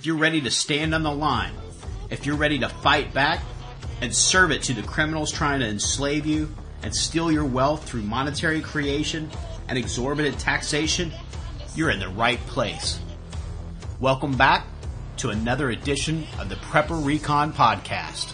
you're ready to stand on the line, if you're ready to fight back and serve it to the criminals trying to enslave you and steal your wealth through monetary creation and exorbitant taxation, you're in the right place. Welcome back to another edition of the Prepper Recon Podcast.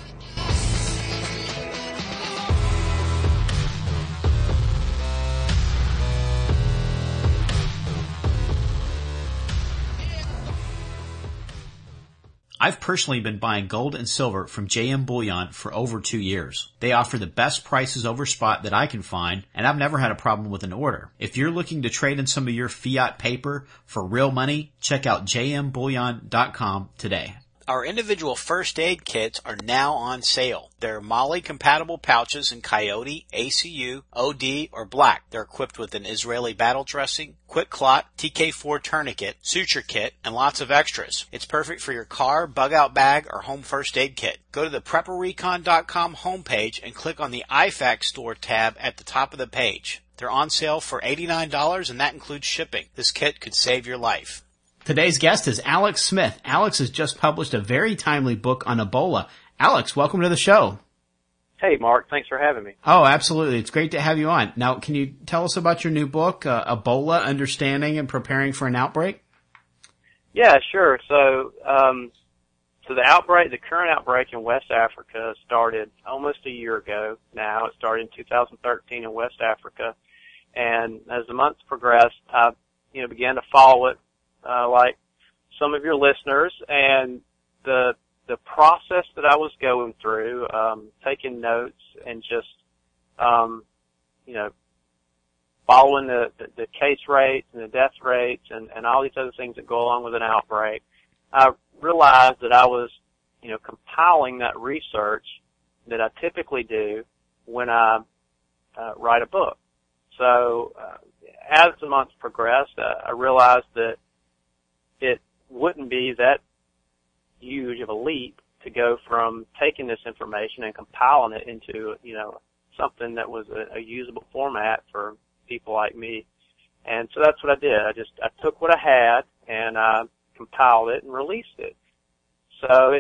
I've personally been buying gold and silver from JM Bullion for over 2 years. They offer the best prices over spot that I can find, and I've never had a problem with an order. If you're looking to trade in some of your fiat paper for real money, check out jmbullion.com today. Our individual first aid kits are now on sale. They're MOLLE-compatible pouches in Coyote, ACU, OD, or Black. They're equipped with an Israeli battle dressing, quick clot, TK4 tourniquet, suture kit, and lots of extras. It's perfect for your car, bug-out bag, or home first aid kit. Go to the PrepperRecon.com homepage and click on the IFAC store tab at the top of the page. They're on sale for $89, and that includes shipping. This kit could save your life. Today's guest is Alex Smith. Alex has just published a very timely book on Ebola. Alex, welcome to the show. Hey, Mark. Thanks for having me. Oh, absolutely. It's great to have you on. Now, can you tell us about your new book, Ebola, Understanding and Preparing for an Outbreak? Yeah, sure. So the current outbreak in West Africa started almost a year ago now. It started in 2013 in West Africa. And as the months progressed, I began to follow it like some of your listeners, and the process that I was going through, taking notes and just, following the case rates and the death rates and all these other things that go along with an outbreak, I realized that I was, compiling that research that I typically do when I write a book. So as the months progressed, I realized that it wouldn't be that huge of a leap to go from taking this information and compiling it into, something that was a usable format for people like me. And so that's what I did. I took what I had and I compiled it and released it. So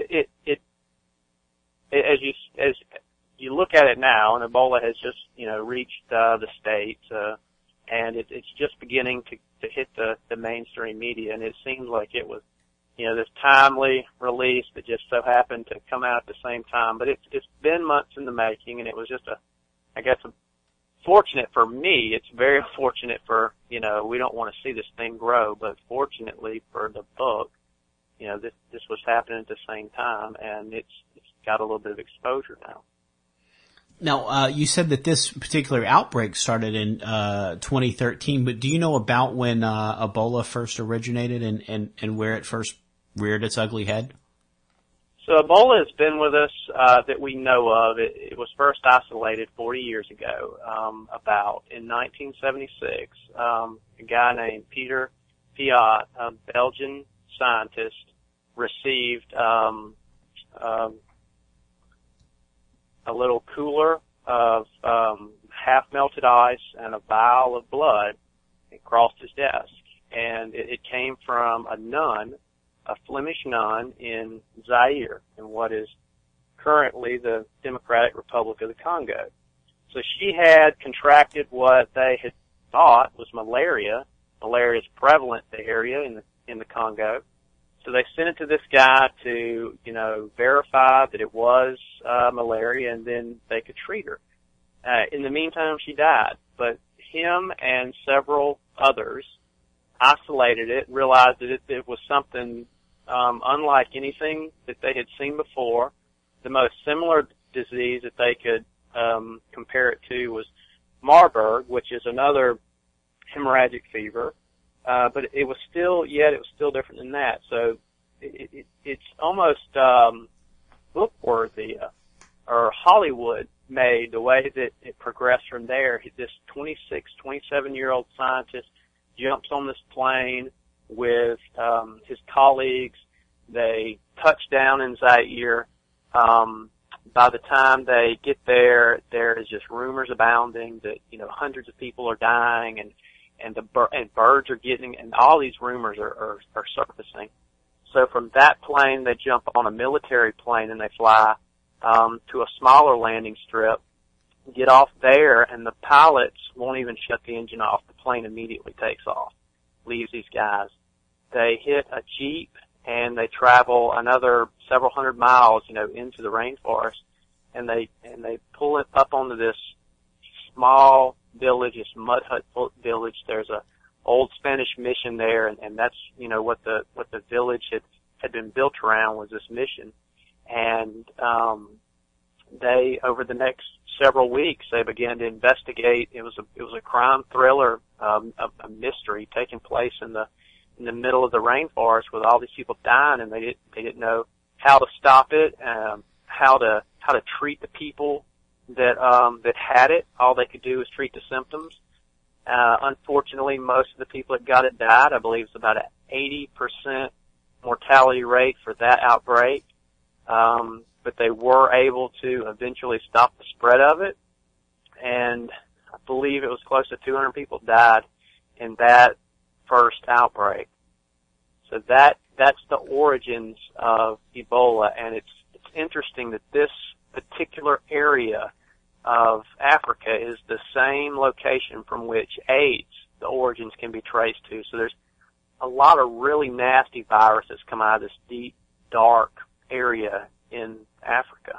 as you look at it now, and Ebola has just, reached the States, and it's just beginning to hit the mainstream media, and it seems like it was, this timely release that just so happened to come out at the same time. But it's been months in the making, and it was just fortunate for me. It's very fortunate for, we don't want to see this thing grow, but fortunately for the book, this was happening at the same time, and it's got a little bit of exposure now. Now, you said that this particular outbreak started in 2013, but do you know about when Ebola first originated and where it first reared its ugly head? So Ebola has been with us that we know of. It was first isolated 40 years ago, about in 1976. A guy named Peter Piot, a Belgian scientist, received a little cooler of half-melted ice and a vial of blood. It crossed his desk, and it came from a nun, a Flemish nun in Zaire, in what is currently the Democratic Republic of the Congo. So she had contracted what they had thought was malaria. Malaria is prevalent in the area in the Congo. So they sent it to this guy to, verify that it was malaria, and then they could treat her. In the meantime, she died. But him and several others isolated it, realized that it was something unlike anything that they had seen before. The most similar disease that they could compare it to was Marburg, which is another hemorrhagic fever. But it was still different than that. So it's almost book-worthy or Hollywood made the way that it progressed from there. This 26, 27-year-old scientist jumps on this plane with his colleagues. They touch down in Zaire. By the time they get there, there is just rumors abounding that hundreds of people are dying and birds are getting, and all these rumors are surfacing. So from that plane, they jump on a military plane and they fly to a smaller landing strip, get off there, and the pilots won't even shut the engine off. The plane immediately takes off, leaves these guys. They hit a Jeep, and they travel another several hundred miles, into the rainforest, and they pull it up onto this small village, this mud hut village. There's a old Spanish mission there, and that's, what the village had been built around, was this mission. And, they, over the next several weeks, they began to investigate. It was a crime thriller, a mystery taking place in the middle of the rainforest with all these people dying, and they didn't know how to stop it, how to treat the people that had it. All they could do was treat the symptoms. Unfortunately, most of the people that got it died. I believe it's about an 80% mortality rate for that outbreak. But they were able to eventually stop the spread of it, and I believe it was close to 200 people died in that first outbreak. So that's the origins of Ebola, and it's interesting that this particular area of Africa is the same location from which AIDS, the origins, can be traced to. So there's a lot of really nasty viruses come out of this deep, dark area in Africa.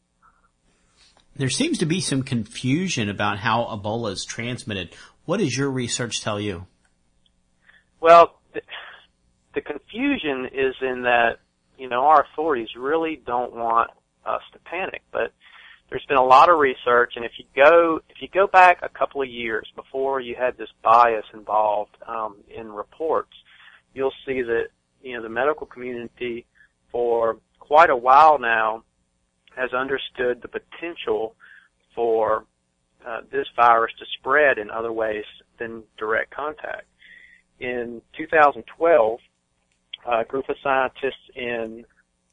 There seems to be some confusion about how Ebola is transmitted. What does your research tell you? Well, the confusion is in that, our authorities really don't want us to panic, but there's been a lot of research, and if you go back a couple of years before you had this bias involved in reports, you'll see that, the medical community for quite a while now has understood the potential for this virus to spread in other ways than direct contact. In 2012, a group of scientists in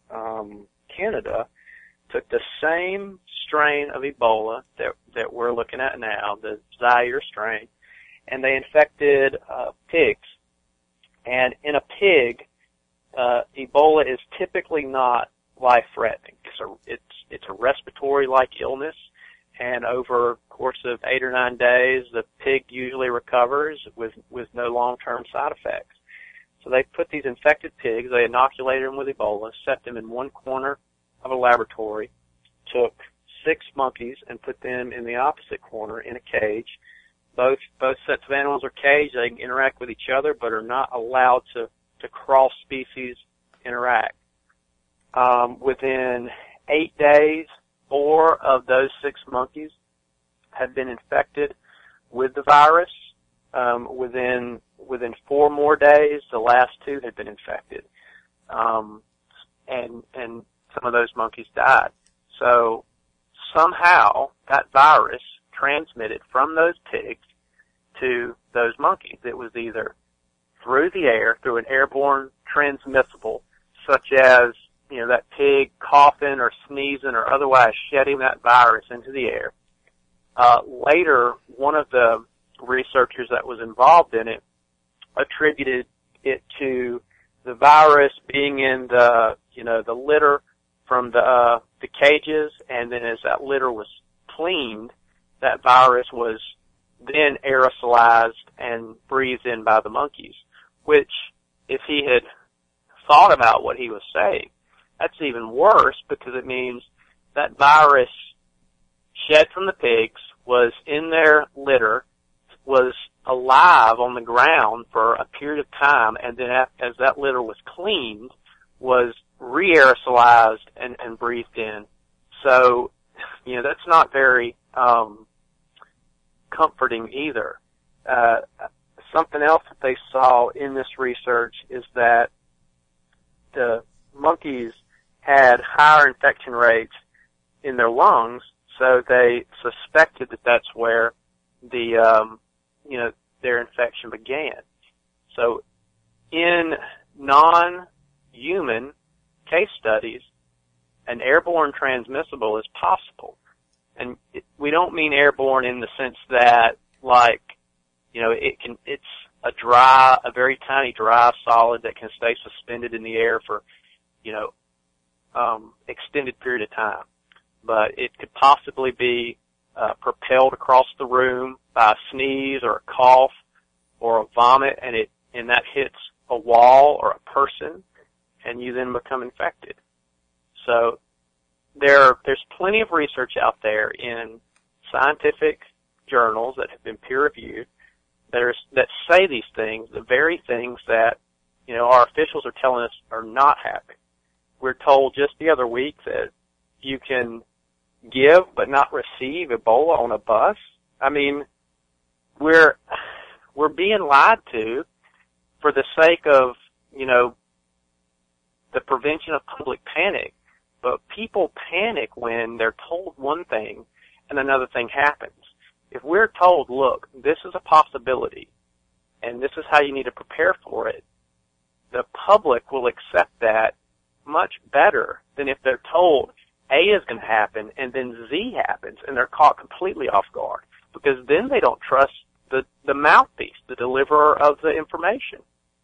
Canada took the same strain of Ebola that we're looking at now, the Zaire strain, and they infected pigs. And in a pig, Ebola is typically not life-threatening. It's a respiratory-like illness, and over the course of 8 or 9 days, the pig usually recovers with no long-term side effects. So they put these infected pigs, they inoculated them with Ebola, set them in one corner of a laboratory, took 6 monkeys and put them in the opposite corner in a cage. Both sets of animals are caged, they can interact with each other, but are not allowed to cross-species interact. Within 8 days, 4 of those 6 monkeys had been infected with the virus. Within 4 more days, the last 2 had been infected. And some of those monkeys died. So somehow that virus transmitted from those pigs to those monkeys. It was either through the air, through an airborne transmissible, such as, that pig coughing or sneezing or otherwise shedding that virus into the air. Later, one of the researchers that was involved in it attributed it to the virus being in the litter from the cages, and then as that litter was cleaned, that virus was then aerosolized and breathed in by the monkeys, which, if he had thought about what he was saying, that's even worse, because it means that virus shed from the pigs, was in their litter, was alive on the ground for a period of time, and then as that litter was cleaned, was re-aerosolized and breathed in. So, that's not very comforting either. Something else that they saw in this research is that the monkeys had higher infection rates in their lungs, so they suspected that that's where their infection began. So in non-human case studies, an airborne transmissible is possible. And we don't mean airborne in the sense that, it's a very tiny dry solid that can stay suspended in the air for, extended period of time. But it could possibly be propelled across the room by a sneeze or a cough or a vomit, and that hits a wall or a person, and you then become infected. So there's plenty of research out there in scientific journals that have been peer-reviewed that say these things, the very things that, our officials are telling us are not happening. We're told just the other week that you can give but not receive Ebola on a bus. I mean, we're being lied to for the sake of, the prevention of public panic. But people panic when they're told one thing and another thing happens. If we're told, look, this is a possibility and this is how you need to prepare for it, the public will accept that much better than if they're told A is going to happen and then Z happens and they're caught completely off guard, because then they don't trust the mouthpiece, the deliverer of the information.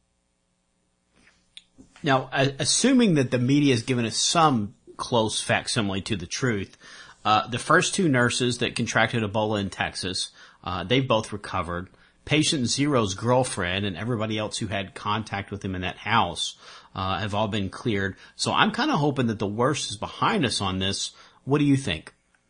Now, assuming that the media has given us some close facsimile to the truth, the first two nurses that contracted Ebola in Texas, they've both recovered. Patient Zero's girlfriend and everybody else who had contact with him in that house have all been cleared. So I'm kind of hoping that the worst is behind us on this. What do you think?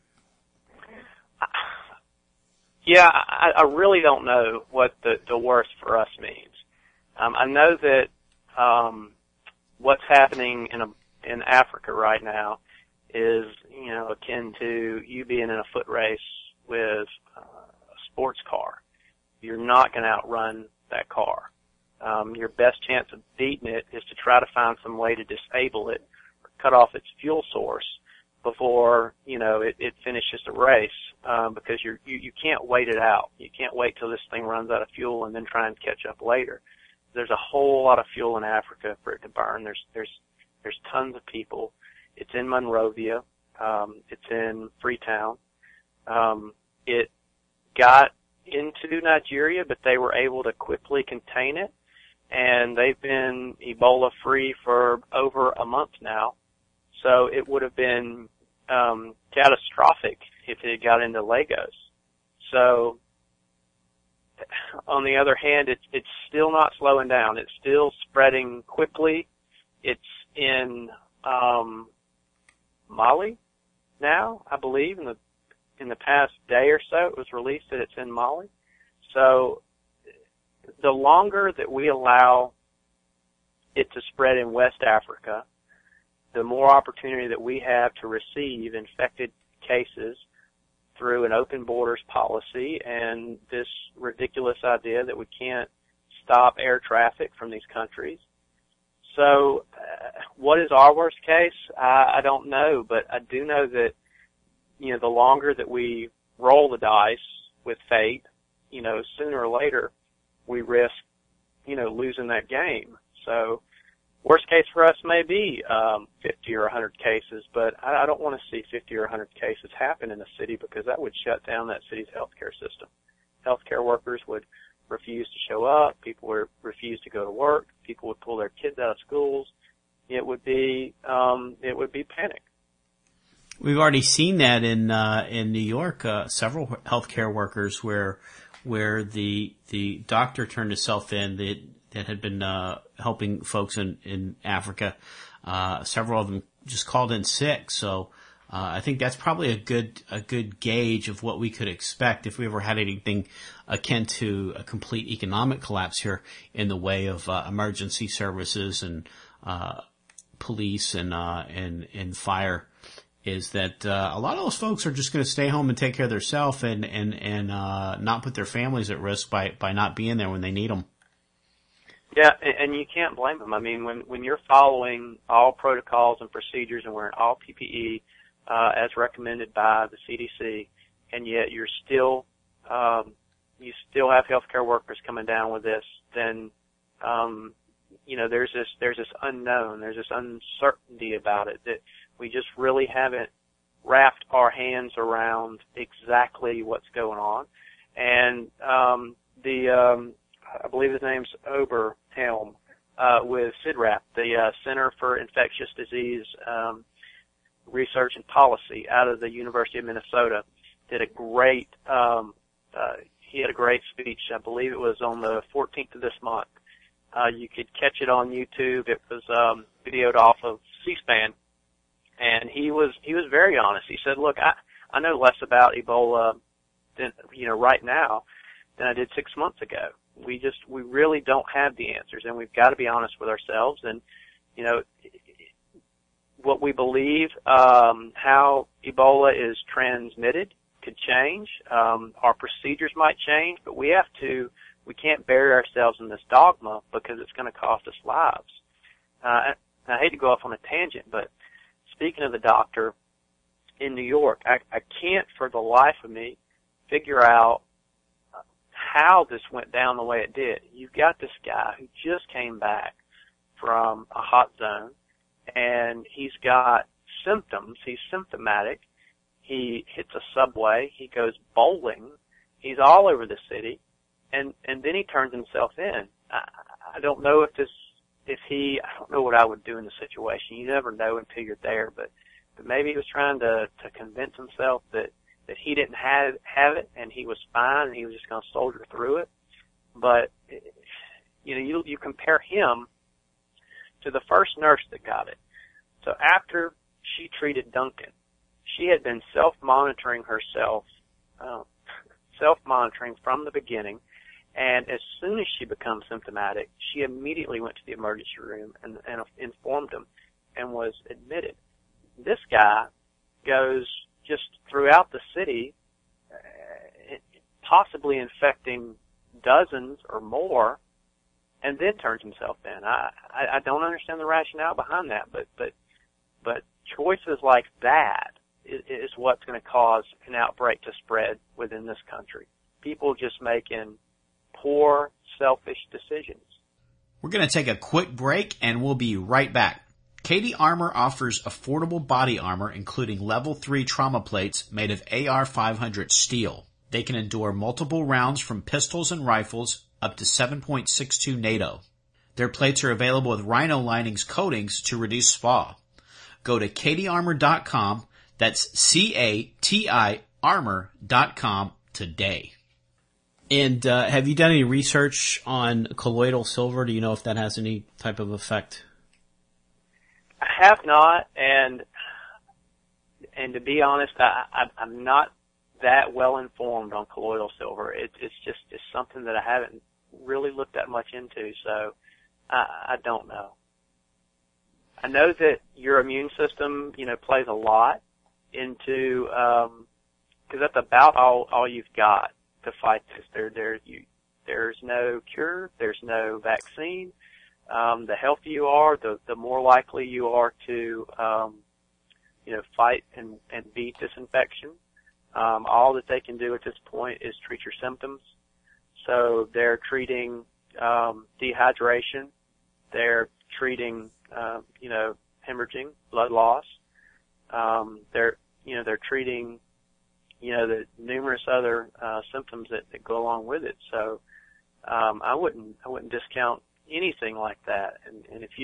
Yeah, I really don't know what the worst for us means. I know that what's happening in Africa right now is, akin to you being in a foot race with a sports car. You're not going to outrun that car. Your best chance of beating it is to try to find some way to disable it or cut off its fuel source before, it finishes the race, because you can't wait it out. You can't wait till this thing runs out of fuel and then try and catch up later. There's a whole lot of fuel in Africa for it to burn. There's tons of people. It's in Monrovia. It's in Freetown. It got into Nigeria, but they were able to quickly contain it, and they've been Ebola free for over a month now. So it would have been catastrophic if it had got into Lagos. So on the other hand, it's still not slowing down. It's still spreading quickly. It's in Mali now, I believe. In the past day or so, it was released that it's in Mali. So the longer that we allow it to spread in West Africa, the more opportunity that we have to receive infected cases through an open borders policy and this ridiculous idea that we can't stop air traffic from these countries. So what is our worst case? I don't know, but I do know that, the longer that we roll the dice with fate, sooner or later we risk, losing that game. So worst case for us may be 50 or 100 cases, but I don't want to see 50 or 100 cases happen in a city, because that would shut down that city's healthcare system. Healthcare workers would refuse to show up. People would refuse to go to work. People would pull their kids out of schools. It would be panic. We've already seen that in New York, several healthcare workers where the doctor turned himself in that had been helping folks in Africa. Several of them just called in sick. So I think that's probably a good gauge of what we could expect if we ever had anything akin to a complete economic collapse here in the way of emergency services and police and fire. Is that a lot of those folks are just going to stay home and take care of themselves and not put their families at risk by not being there when they need them. Yeah, and you can't blame them. I mean, when you're following all protocols and procedures and wearing all PPE as recommended by the CDC, and yet you still have healthcare workers coming down with this, then there's this unknown, there's this uncertainty about it that we just really haven't wrapped our hands around exactly what's going on. And I believe his name's Oberhelm, with CIDRAP, the Center for Infectious Disease Research and Policy out of the University of Minnesota, did a great, he had a great speech. I believe it was on the 14th of this month. You could catch it on YouTube. It was videoed off of C-SPAN, and he was very honest. He said, "Look, I know less about Ebola than right now than I did 6 months ago. We really don't have the answers, and we've got to be honest with ourselves. And what we believe, how Ebola is transmitted could change. Our procedures might change, but we can't bury ourselves in this dogma because it's going to cost us lives." I hate to go off on a tangent, but speaking of the doctor in New York, I can't for the life of me figure out how this went down the way it did. You've got this guy who just came back from a hot zone, and he's got symptoms. He's symptomatic. He hits a subway. He goes bowling. He's all over the city, and then he turns himself in. I don't know I don't know what I would do in the situation. You never know until you're there, but maybe he was trying to convince himself that he didn't have it and he was fine and he was just going to soldier through it. But you compare him to the first nurse that got it. So after she treated Duncan, she had been self-monitoring herself, self-monitoring from the beginning, and as soon as she becomes symptomatic, she immediately went to the emergency room and informed them and was admitted. This guy goes just throughout the city, possibly infecting dozens or more, and then turns himself in. I don't understand the rationale behind that, but choices like that is what's going to cause an outbreak to spread within this country. People just making poor, selfish decisions. We're going to take a quick break, and we'll be right back. Cady Armor offers affordable body armor, including level 3 trauma plates made of AR-500 steel. They can endure multiple rounds from pistols and rifles up to 7.62 NATO. Their plates are available with Rhino Linings coatings to reduce SPA. Go to CadyArmor.com, that's CATI armor.com today. And have you done any research on colloidal silver? Do you know if that has any type of effect? I have not, and to be honest, I'm not that well informed on colloidal silver. It's something that I haven't really looked that much into, so I don't know. I know that your immune system, plays a lot into, because that's about all you've got to fight this. There's no cure, there's no vaccine. The healthier you are, the more likely you are to, fight and beat this infection. All that they can do at this point is treat your symptoms. So they're treating, dehydration. They're treating, hemorrhaging, blood loss. They're treating, the numerous other, symptoms that go along with it. So, I wouldn't discount anything like that. And if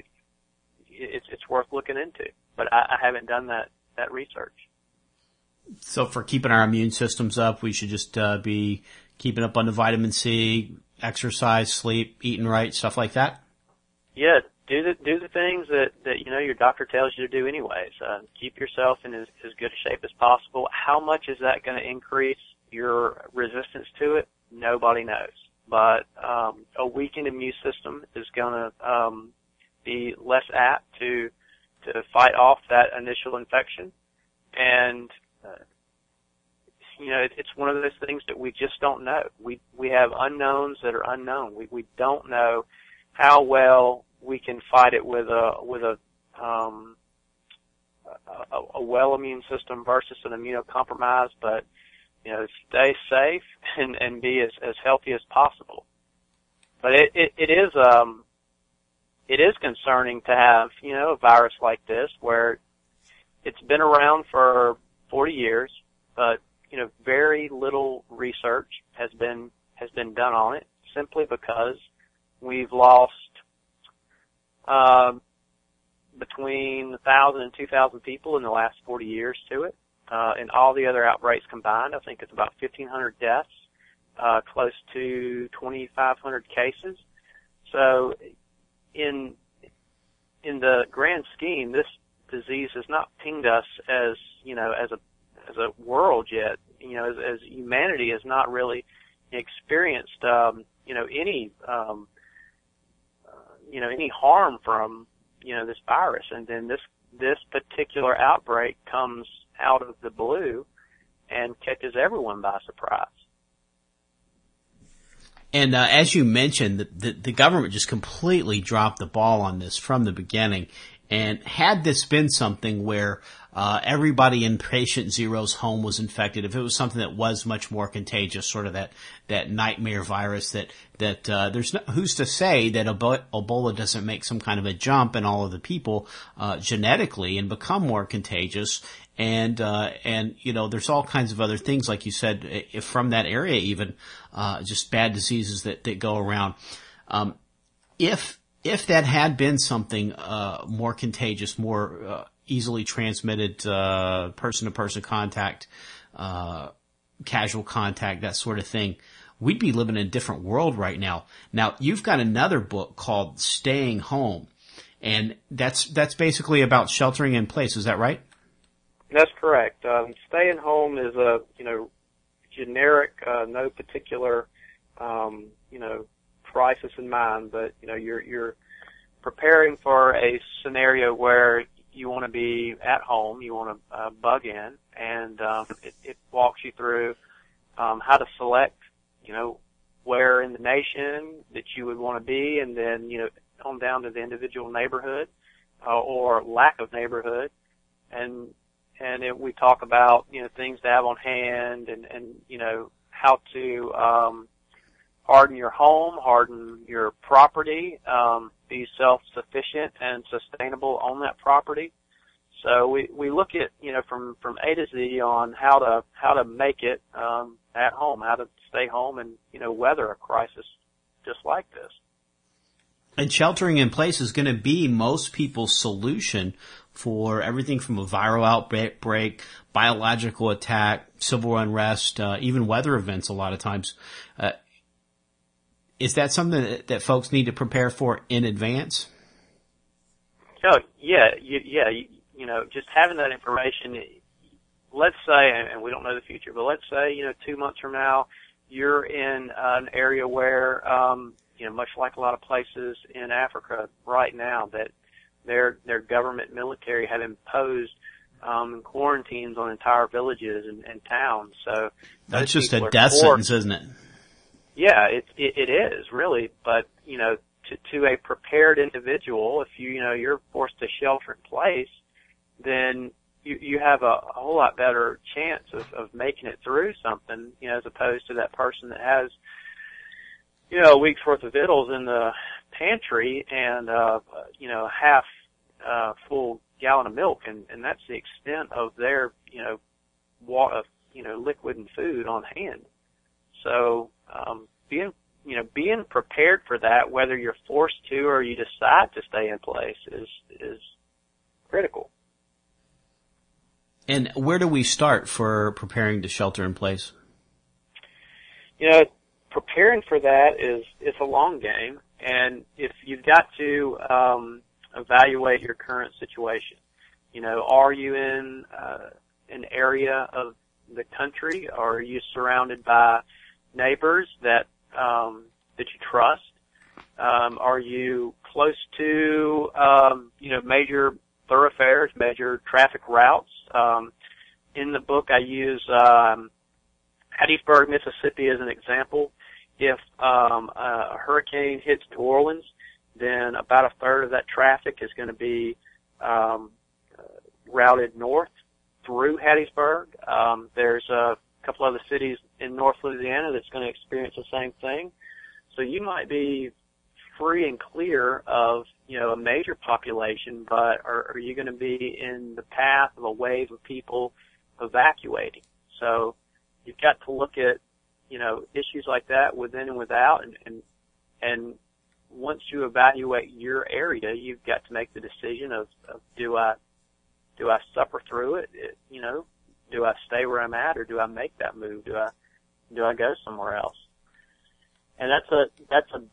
it's worth looking into, but I haven't done that research. So for keeping our immune systems up, we should just, be keeping up on the vitamin C, exercise, sleep, eating right, stuff like that? Yeah, do the things that your doctor tells you to do anyways. Keep yourself in as good a shape as possible. How much is that going to increase your resistance to it? Nobody knows. But a weakened immune system is going to be less apt to fight off that initial infection. And it's one of those things that we just don't know. We have unknowns that are unknown. We don't know how well we can fight it with a well immune system versus an immunocompromised, but stay safe and be as healthy as possible. But it is concerning to have a virus like this where it's been around for 40 years, but very little research has been done on it. simply because we've lost between 1,000 and 2,000 people in the last 40 years to it. And all the other outbreaks combined, I think it's about 1,500 deaths, close to 2,500 cases. So in the grand scheme, this disease has not pinged us as a world yet. As humanity has not really experienced, any harm from, this virus. And then this particular outbreak comes out of the blue and catches everyone by surprise. And as you mentioned, the government just completely dropped the ball on this from the beginning. And had this been something where everybody in patient zero's home was infected, if it was something that was much more contagious, sort of that nightmare virus that there's no, who's to say that Ebola doesn't make some kind of a jump in all of the people genetically and become more contagious. And there's all kinds of other things, like you said, if from that area even, just bad diseases that go around. If that had been something, more contagious, more, easily transmitted, person-to-person contact, casual contact, that sort of thing, we'd be living in a different world right now. Now, you've got another book called Staying Home, and that's basically about sheltering in place. Is that right? That's correct. Staying home is a, generic, no particular, crisis in mind, but, you're preparing for a scenario where you want to be at home, you want to bug in, and it walks you through how to select, where in the nation that you would want to be, and then, on down to the individual neighborhood or lack of neighborhood, and we talk about, things to have on hand and how to harden your home, harden your property, be self-sufficient and sustainable on that property. So we look at, from A to Z on how to make it at home, how to stay home and, weather a crisis just like this. And sheltering in place is going to be most people's solution for everything from a viral outbreak, biological attack, civil unrest, even weather events a lot of times. Is that something that folks need to prepare for in advance? Oh, yeah, just having that information, let's say, and we don't know the future, but let's say, 2 months from now, you're in an area where, much like a lot of places in Africa right now, that their government military have imposed quarantines on entire villages and towns. So that's just a death sentence, isn't it? Yeah, it is really, but to a prepared individual, if you're forced to shelter in place, then you have a whole lot better chance of making it through something, as opposed to that person that has a week's worth of victuals in the pantry and half full gallon of milk, and that's the extent of their liquid and food on hand. So being prepared for that, whether you're forced to or you decide to stay in place, is critical. And where do we start for preparing to shelter in place? Preparing for that it's a long game, and if you've got to evaluate your current situation, are you in an area of the country, or are you surrounded by neighbors that you trust? Are you close to major thoroughfares, major traffic routes? In the book, I use Hattiesburg, Mississippi, as an example. If a hurricane hits New Orleans, then about a third of that traffic is going to be routed north through Hattiesburg. There's a couple other cities in North Louisiana that's going to experience the same thing. So you might be free and clear of, a major population, but are you going to be in the path of a wave of people evacuating? So you've got to look at, issues like that within and without, and once you evaluate your area, you've got to make the decision of do I suffer through it? Do I stay where I'm at, or do I make that move? Do I go somewhere else? And that's a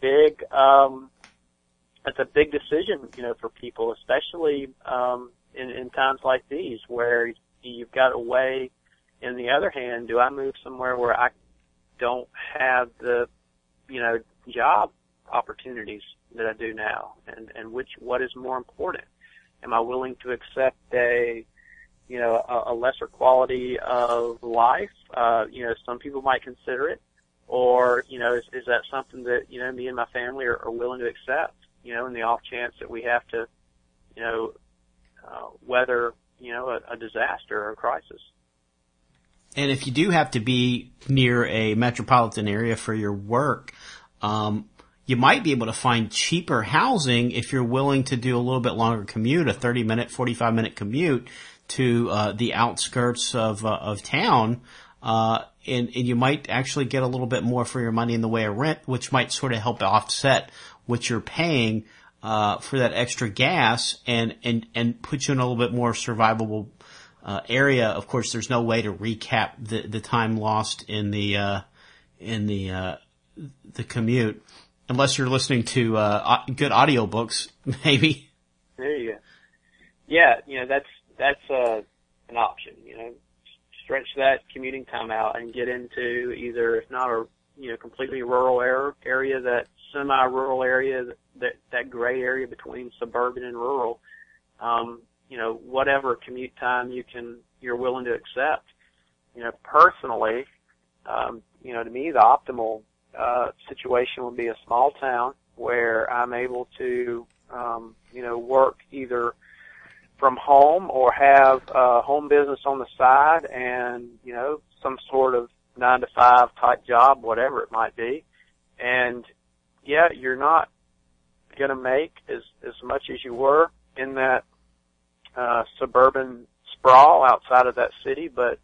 big decision, for people, especially in times like these where you've got to weigh. On the other hand, do I move somewhere where I don't have the job opportunities that I do now, and what is more important? Am I willing to accept a lesser quality of life? Some people might consider it, or is that something that me and my family are willing to accept? In the off chance that we have to weather a disaster or a crisis. And if you do have to be near a metropolitan area for your work, you might be able to find cheaper housing if you're willing to do a little bit longer commute, a 30-minute, 45-minute commute to the outskirts of town, and you might actually get a little bit more for your money in the way of rent, which might sort of help offset what you're paying for that extra gas, and put you in a little bit more survivable area. Of course, there's no way to recap the time lost in the commute, unless you're listening to good audiobooks, maybe. There you go. Yeah, that's an option. Stretch that commuting time out and get into either, if not a completely rural area, that semi-rural area, that gray area between suburban and rural. Whatever commute time you're willing to accept. Personally, to me, the optimal situation would be a small town where I'm able to, work either from home or have a home business on the side, and some sort of 9-to-5 type job, whatever it might be. And yeah, you're not going to make as much as you were in that suburban sprawl outside of that city, but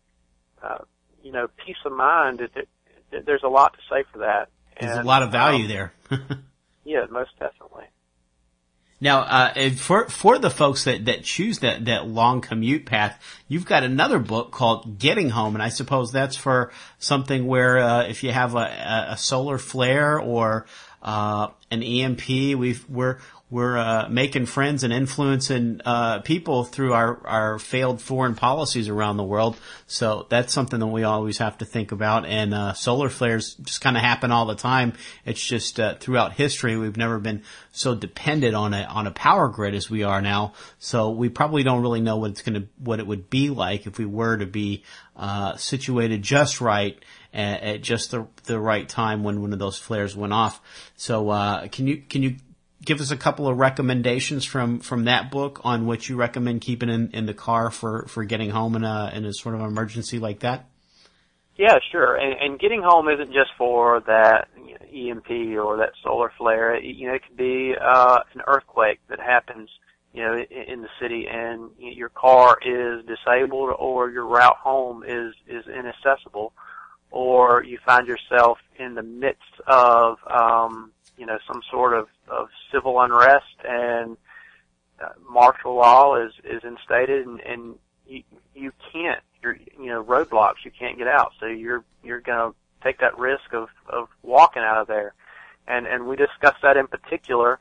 peace of mind, there's a lot to say for that. There's a lot of value there. Yeah, most definitely. Now, for the folks that choose that long commute path, you've got another book called Getting Home, and I suppose that's for something where if you have a solar flare or an EMP, we're making friends and influencing people through our failed foreign policies around the world. So that's something that we always have to think about. And solar flares just kind of happen all the time. It's just throughout history we've never been so dependent on a power grid as we are now. So we probably don't really know what it would be like if we were to be situated just right at just the right time when one of those flares went off. So can you give us a couple of recommendations from that book on what you recommend keeping in the car for getting home in a sort of emergency like that? Yeah, sure. And getting home isn't just for that EMP or that solar flare. It could be an earthquake that happens, in the city, and your car is disabled, or your route home is inaccessible, or you find yourself in the midst of some sort of civil unrest, and martial law is instated, and you can't, roadblocks, you can't get out, so you're going to take that risk of walking out of there. And we discuss that in particular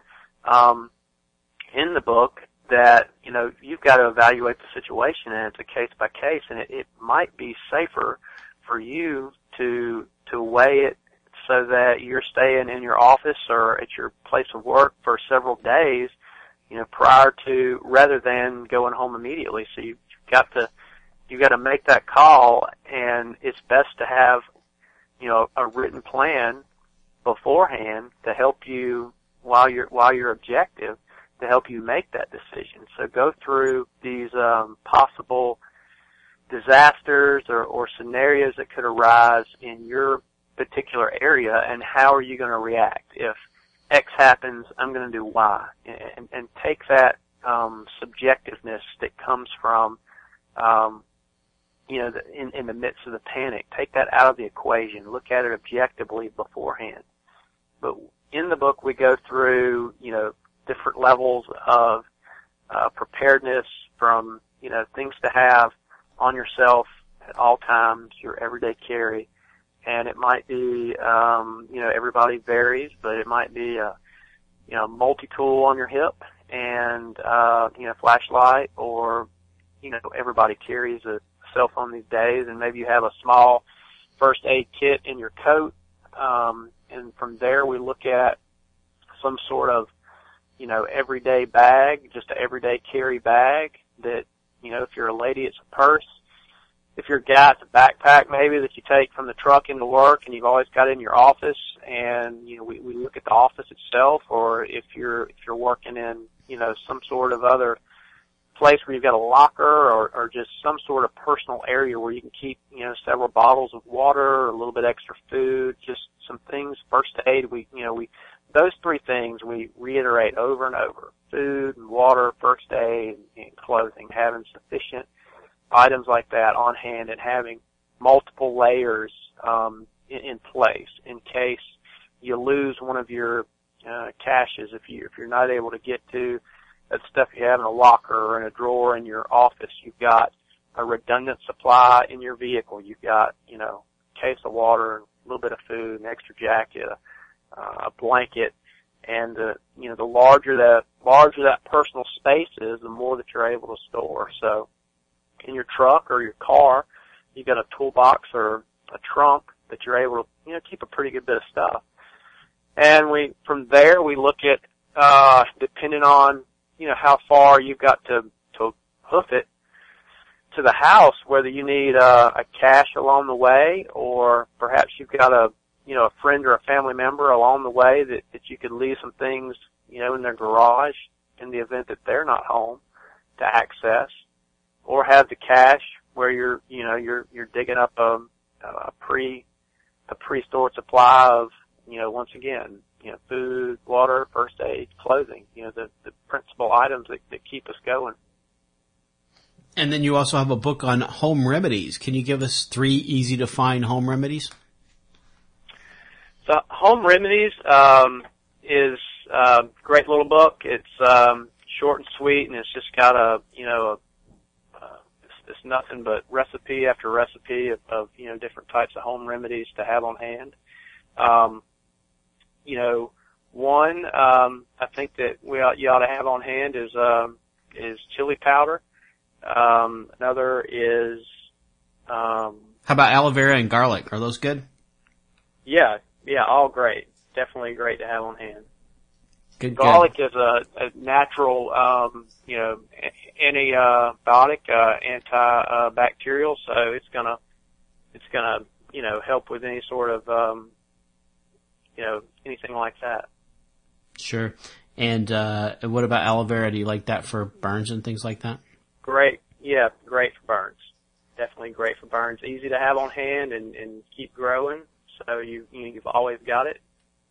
in the book, that you've got to evaluate the situation, and it's a case by case, and it might be safer for you to weigh it so that you're staying in your office or at your place of work for several days, prior to, rather than going home immediately. So you've got to make that call, and it's best to have, a written plan beforehand to help you while you're objective, to help you make that decision. So go through these possible disasters or scenarios that could arise in your particular area, and how are you going to react? If X happens, I'm going to do Y, and take that subjectiveness that comes from in the midst of the panic. Take that out of the equation. Look at it objectively beforehand. But in the book, we go through, different levels of preparedness, from, things to have on yourself at all times, your everyday carry. And it might be, everybody varies, but it might be a, multi-tool on your hip and, flashlight, or, everybody carries a cell phone these days, and maybe you have a small first aid kit in your coat. And from there we look at some sort of, everyday bag, just an everyday carry bag that, if you're a lady, it's a purse. If you're a guy, it's a backpack maybe that you take from the truck into work and you've always got it in your office. And, we look at the office itself, or if you're working in, some sort of other place where you've got a locker, or just some sort of personal area where you can keep, several bottles of water, a little bit extra food, just some things, first aid. Those three things we reiterate over and over: food and water, first aid, and clothing. Having sufficient items like that on hand, and having multiple layers in place in case you lose one of your caches. If you're not able to get to that stuff you have in a locker or in a drawer in your office, you've got a redundant supply in your vehicle. You've got, a case of water, a little bit of food, an extra jacket, a blanket, and the larger that personal space is, the more that you're able to store. So in your truck or your car, you've got a toolbox or a trunk that you're able to, keep a pretty good bit of stuff. And from there we look at, depending on, how far you've got to hoof it to the house, whether you need a cache along the way, or perhaps you've got a friend or a family member along the way that you could leave some things, in their garage in the event that they're not home to access, or have the cache where you're digging up a pre-stored supply of, once again, food, water, first aid, clothing, the principal items that keep us going. And then you also have a book on home remedies. Can you give us 3 easy to find home remedies? So Home Remedies is a great little book. It's short and sweet, and it's just got it's nothing but recipe after recipe of different types of home remedies to have on hand. One I think that you ought to have on hand is chili powder. Another is how about aloe vera and garlic? Are those good? Yeah, all great. Definitely great to have on hand. Good. Garlic is a natural, antibiotic, antibacterial, so it's gonna, help with any sort of, anything like that. Sure. And what about aloe vera? Do you like that for burns and things like that? Great. Yeah, great for burns. Definitely great for burns. Easy to have on hand and keep growing, so you've always got it.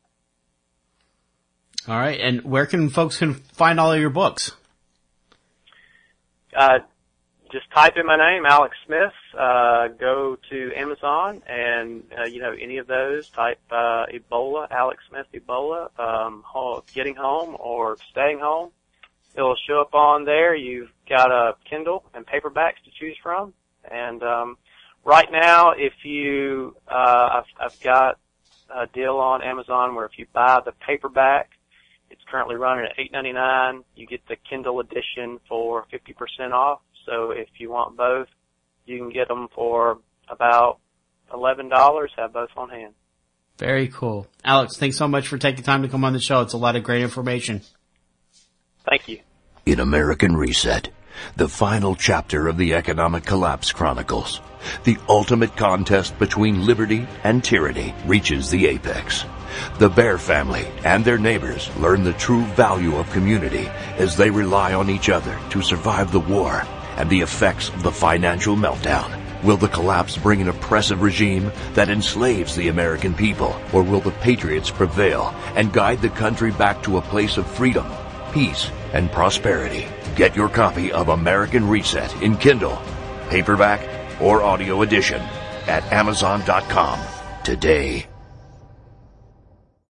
All right. And where can folks find all of your books? Just type in my name, Alex Smith, go to Amazon, and, any of those, type, Ebola, Alex Smith Ebola, getting home or staying home. It'll show up on there. You've got a Kindle and paperbacks to choose from. And, right now, if you, I've got a deal on Amazon where if you buy the paperback, it's currently running at $8.99. You get the Kindle edition for 50% off. So if you want both, you can get them for about $11, have both on hand. Very cool. Alex, thanks so much for taking time to come on the show. It's a lot of great information. Thank you. In American Reset, the final chapter of the Economic Collapse Chronicles, the ultimate contest between liberty and tyranny reaches the apex. The Bear family and their neighbors learn the true value of community as they rely on each other to survive the war and the effects of the financial meltdown. Will the collapse bring an oppressive regime that enslaves the American people, or will the patriots prevail and guide the country back to a place of freedom, peace, and prosperity? Get your copy of American Reset in Kindle, paperback, or audio edition at Amazon.com today.